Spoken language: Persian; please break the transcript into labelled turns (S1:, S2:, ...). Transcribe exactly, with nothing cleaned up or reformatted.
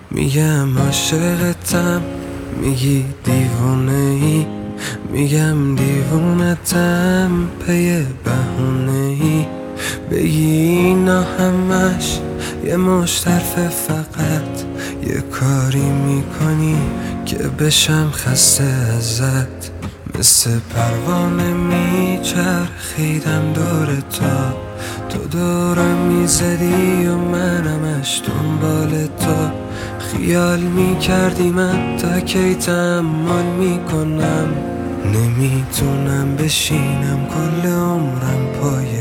S1: میگم عاشقتم، میگی دیوونه ای. میگم دیوونتم، پی بهونه ای. بگی اینا همش یه مشترفه، فقط یه کاری میکنی که بشم خسته ازت. مثل پروانه میچرخیدم دور تا تو دورم میزدی و منمش دنبال تو. خیال میکردی من تا کی تحمل میکنم. نمیتونم بشینم کل عمرم پای